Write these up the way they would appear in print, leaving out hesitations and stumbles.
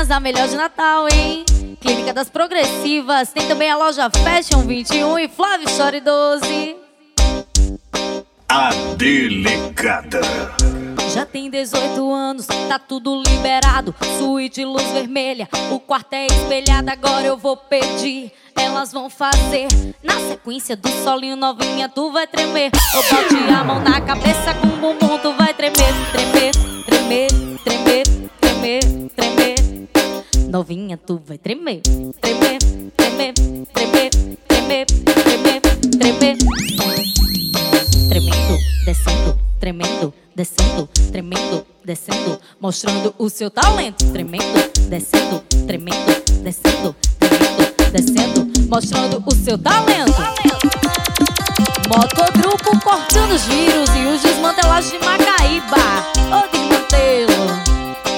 Ofertas a melhor de Natal, hein? Clínica das Progressivas, tem também a loja Fashion 21 e Flávio Shore 12. A Delicada. Já tem 18 anos, tá tudo liberado. Suíte luz vermelha, o quarto é espelhado. Agora eu vou pedir, elas vão fazer. Na sequência do solinho, novinha, tu vai tremer. Eu bote a mão na cabeça com o bumbum, tu vai tremer. Tremer, tremer, tremer, tremer, tremer. Novinha, tu vai tremer. Tremer, tremer, tremer, tremer, tremer, tremer. Tremendo, descendo, tremendo, descendo, tremendo, descendo, mostrando o seu talento. Tremendo, descendo, tremendo, descendo, tremendo, descendo, mostrando o seu talento. Motogrupo cortando os giros e os desmantelados de Macaíba. Ô desmantelo.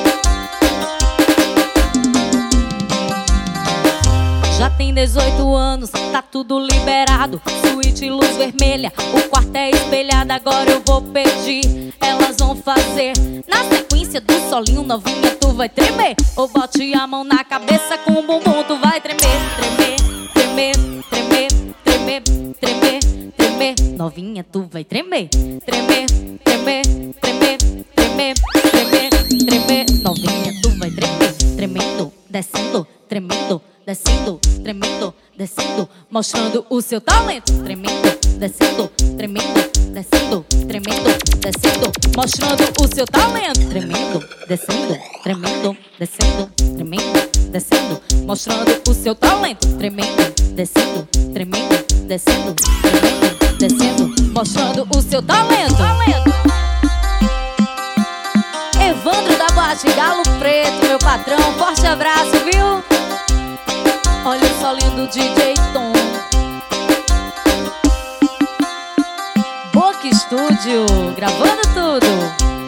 Já tem 18 anos, tá tudo liberado. Suíte luz vermelha, o quarto é espelhado. Agora eu vou pedir, elas vão fazer. Na sequência do solinho, novinha, tu vai tremer. Ou bote a mão na cabeça com o bumbum, tu vai tremer. Tremer, tremer, tremer, tremer, tremer, tremer. Novinha, tu vai tremer. Tremer, tremer, tremer, tremer, tremer, tremer. Novinha, tu vai tremer. Tremendo, descendo, tremendo, descendo, tremendo, descendo, mostrando o seu talento. Tremendo, descendo, tremendo, descendo, tremendo, descendo, mostrando o seu talento. Tremendo, descendo, tremendo, descendo, tremendo, descendo, mostrando o seu talento. Tremendo, descendo, tremendo, descendo, tremendo, descendo, mostrando o seu talento. Evandro da Boate Galo Preto, meu patrão, forte abraço, viu? Olha o solinho do DJ Tom. Boca Estúdio, gravando tudo.